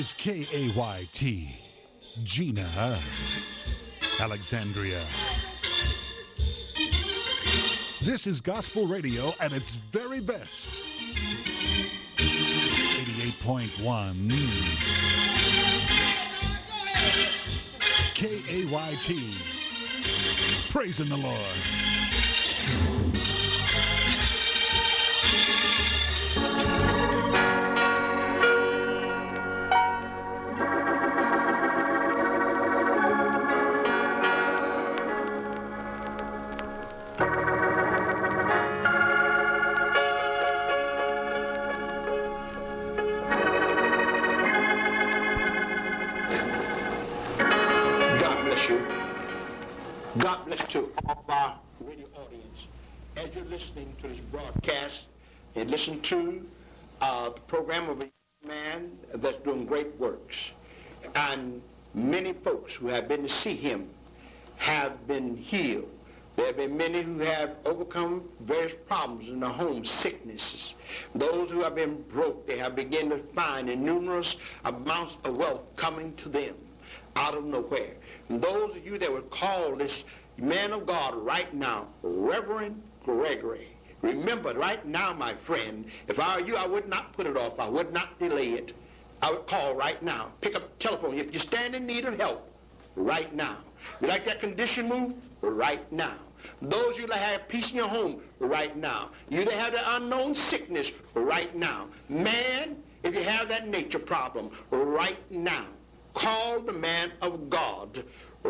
is KAYT, Gina, Alexandria. This is gospel radio at its very best. 88.1 KAYT. Praising the Lord. God bless to all of our radio audience. As you're listening to this broadcast and listen to the program of a man that's doing great works, and many folks who have been to see him have been healed. There have been many who have overcome various problems in their home, sicknesses. Those who have been broke, they have begun to find numerous amounts of wealth coming to them out of nowhere. And those of you that would call this man of God right now, Reverend Gregory, remember right now, my friend, if I were you, I would not put it off. I would not delay it. I would call right now. Pick up the telephone. If you stand in need of help, right now. You like that condition moved? Right now. Those of you that have peace in your home, right now. You that have the unknown sickness, right now. Man, if you have that nature problem, right now. Call the man of God,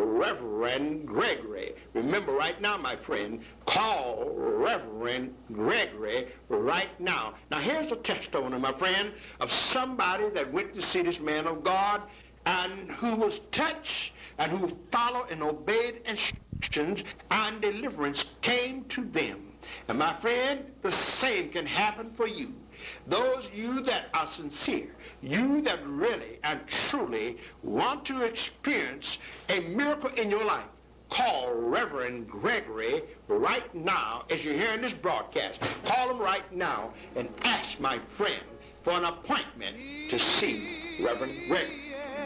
Reverend Gregory. Remember right now, my friend, call Reverend Gregory right now. Now here's a testimony, my friend, of somebody that went to see this man of God and who was touched and who followed and obeyed instructions, and deliverance came to them. And my friend, the same can happen for you. Those of you that are sincere, you that really and truly want to experience a miracle in your life, call Reverend Gregory right now as you're hearing this broadcast. Call him right now and ask my friend for an appointment to see Reverend Gregory.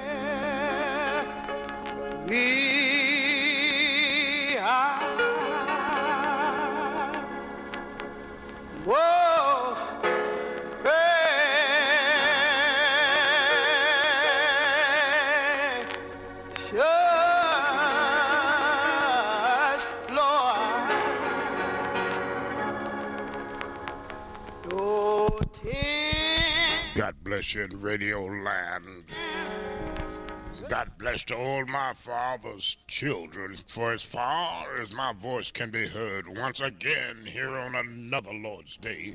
We are both God bless you in Radio Land. God bless to all my father's children, for as far as my voice can be heard once again here on another Lord's Day.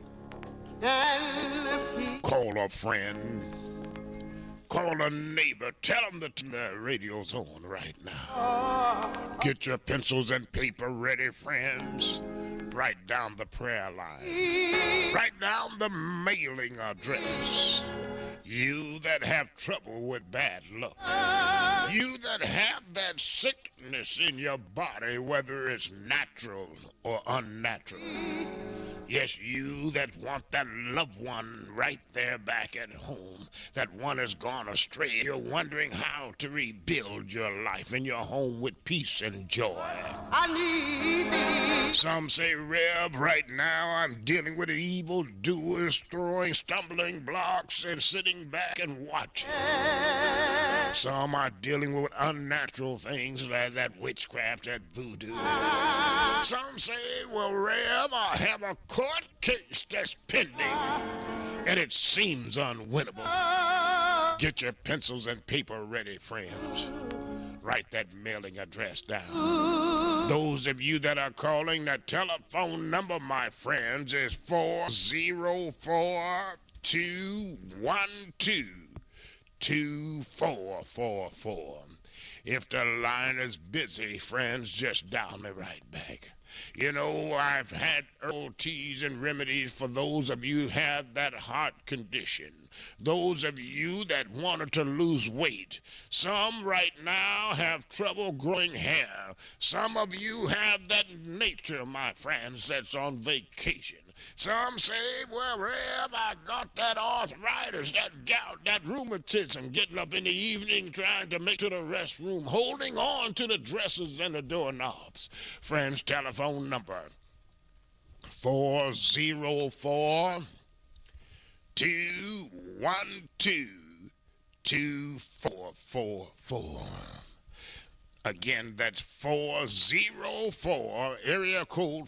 Call a friend, call a neighbor, tell them that the radio's on right now. Get your pencils and paper ready, friends. Write down the prayer line. Write down the mailing address. You that have trouble with bad luck. You that have that sickness in your body, whether it's natural or unnatural. Yes, you that want that loved one right there back at home. That one has gone astray. You're wondering how to rebuild your life and your home with peace and joy. I need thee. Some say, Reb, right now I'm dealing with evildoers throwing stumbling blocks and sitting back and watching. Some are dealing with unnatural things like that witchcraft, that voodoo. Some say, well, Reb, I have a court case that's pending, and it seems unwinnable. Get your pencils and paper ready, friends. Write that mailing address down. Those of you that are calling, the telephone number, my friends, is 404-212-2444. If the line is busy, friends, just dial me right back. You know, I've had herbal teas and remedies for those of you who have that heart condition. Those of you that wanted to lose weight, some right now have trouble growing hair. Some of you have that nature, my friends, that's on vacation. Some say, well, Rev, I got that arthritis, that gout, that rheumatism, getting up in the evening trying to make to the restroom, holding on to the dressers and the doorknobs. Friends, telephone number 404-212-2444. Again, that's 404, area code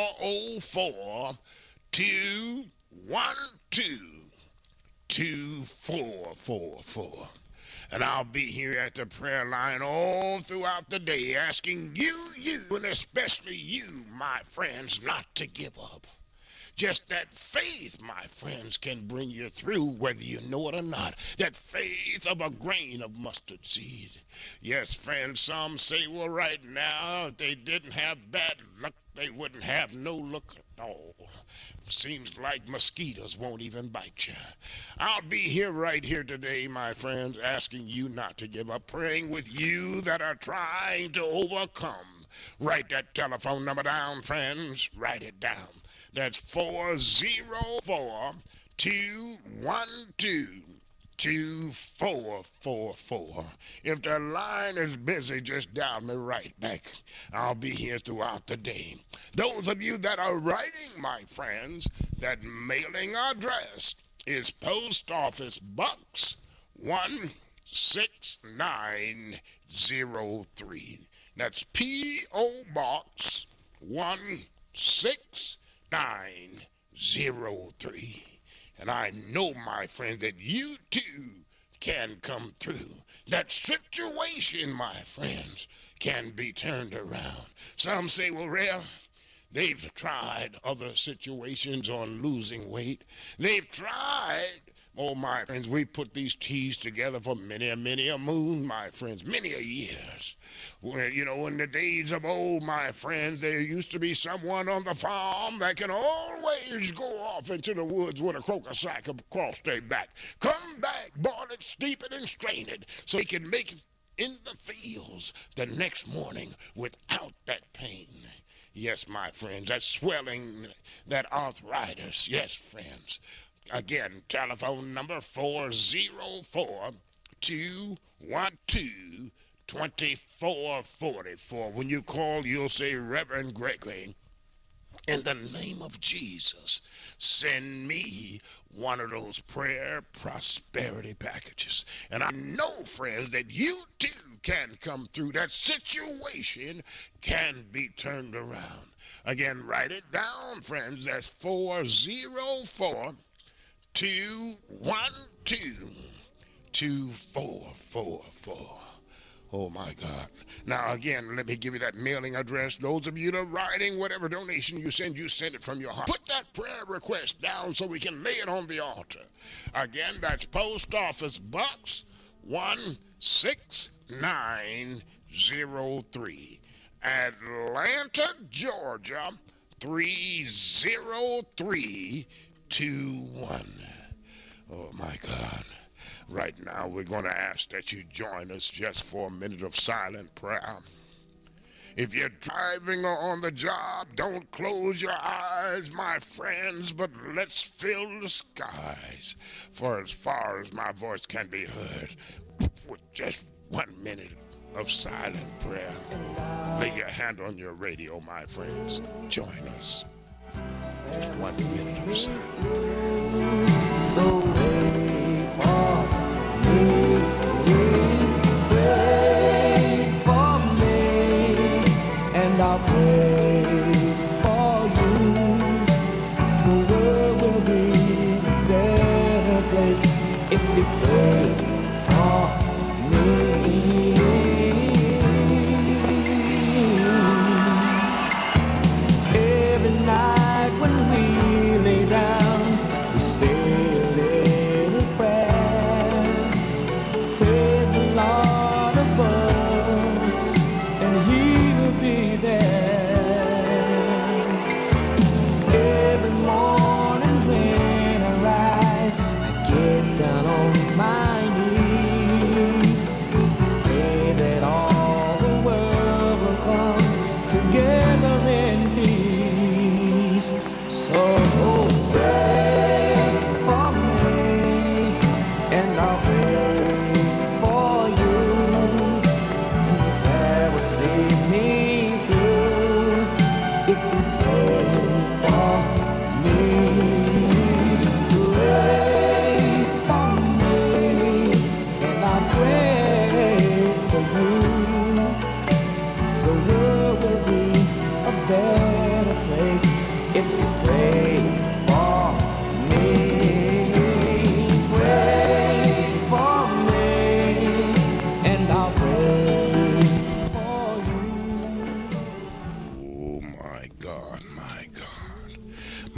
404-212-2444. And I'll be here at the prayer line all throughout the day asking you, and especially you, my friends, not to give up. Just that faith, my friends, can bring you through whether you know it or not. That faith of a grain of mustard seed. Yes, friends, some say, well, right now, if they didn't have bad luck, they wouldn't have no luck at all. Seems like mosquitoes won't even bite you. I'll be here right here today, my friends, asking you not to give up, praying with you that are trying to overcome. Write that telephone number down, friends. Write it down. That's 404-212-2444. If the line is busy, just dial me right back. I'll be here throughout the day. Those of you that are writing, my friends, that mailing address is Post Office Box 16903. That's P.O. Box 16903. And I know, my friends, that you too can come through. That situation, my friends, can be turned around. Some say, well, Rev, they've tried other situations on losing weight. They've tried. Oh, my friends, we put these teas together for many a moon, my friends, many a years. Well, you know, in the days of old, my friends, there used to be someone on the farm that can always go off into the woods with a crocus sack across their back. Come back, boil it, steep it, and strain it so he can make it in the fields the next morning without that pain. Yes, my friends, that swelling, that arthritis. Yes, friends. Again, telephone number 404-212-2444. When you call, you'll say, Reverend Gregory, in the name of Jesus, send me one of those prayer prosperity packages. And I know, friends, that you too can come through. That situation can be turned around. Again, write it down, friends. That's 404-212-2444. Oh, my God. Now, again, let me give you that mailing address. Those of you that are writing, whatever donation you send it from your heart. Put that prayer request down so we can lay it on the altar. Again, that's Post Office Box 16903. Atlanta, Georgia, 30321. Oh, my God. Right now, we're going to ask that you join us just for a minute of silent prayer. If you're driving or on the job, don't close your eyes, my friends, but let's fill the skies. For as far as my voice can be heard, with just 1 minute of silent prayer. Lay your hand on your radio, my friends. Join us. Just 1 minute of silent prayer. So pray for me, and I'll pray for you. The world will be a better place if you pray for me. Every night when we lay down, we say a little prayer. Praise the Lord above, and He will be there. Every morning when I rise, I get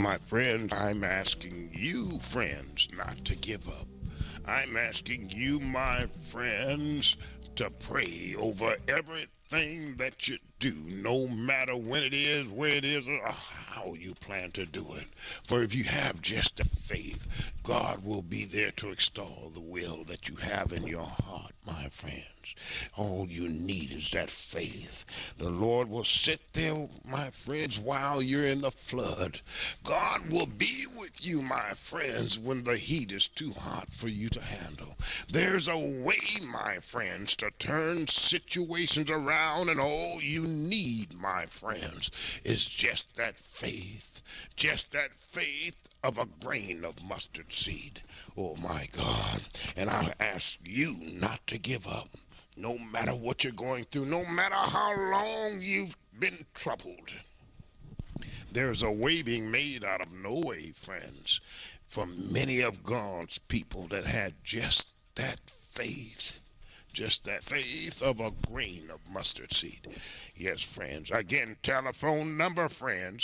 My friends, I'm asking you, friends, not to give up. I'm asking you, my friends, to pray over everything that you do, no matter when it is, where it is, or how you plan to do it. For if you have just the faith, God will be there to extol the will that you have in your heart, my friends. All you need is that faith. The Lord will sit there, my friends, while you're in the flood. God will be with you, my friends, when the heat is too hot for you to handle. There's a way, my friends, to turn situations around, and all you need, my friends, is just that faith. Just that faith of a grain of mustard seed. Oh, my God. And I'll ask you not to give up. No matter what you're going through, no matter how long you've been troubled, there's a way being made out of no way, friends, for many of God's people that had just that faith. Just that faith of a grain of mustard seed. Yes, friends. Again, telephone number, friends,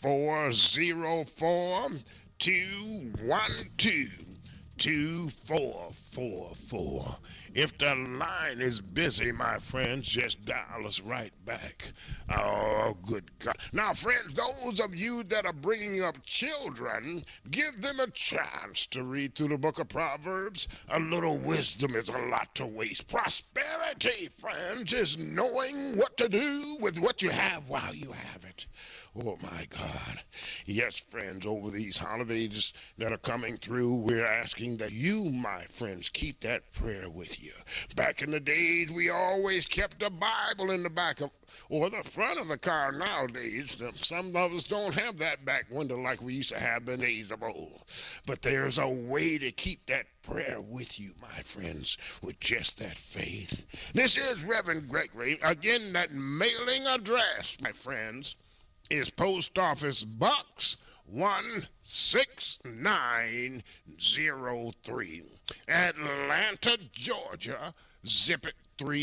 404-212-2444. If the line is busy, my friends, just dial us right back. Oh, good God. Now, friends, those of you that are bringing up children, give them a chance to read through the book of Proverbs. A little wisdom is a lot to waste. Prosperity, friends, is knowing what to do with what you have while you have it. Oh, my God. Yes, friends, over these holidays that are coming through, we're asking that you, my friends, keep that prayer with you. Back in the days, we always kept a Bible in the back of, or the front of the car nowadays. Some of us don't have that back window like we used to have in the days of old. But there's a way to keep that prayer with you, my friends, with just that faith. This is Reverend Gregory. Again, that mailing address, my friends, is Post Office Box 16903, Atlanta, Georgia, zip it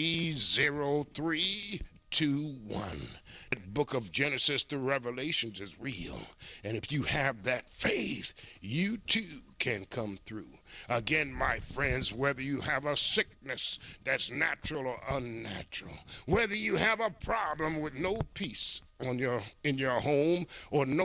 30321. The book of Genesis to Revelations is real, and if you have that faith, you too can come through. Again, my friends, whether you have a sickness that's natural or unnatural, whether you have a problem with no peace in your home, or no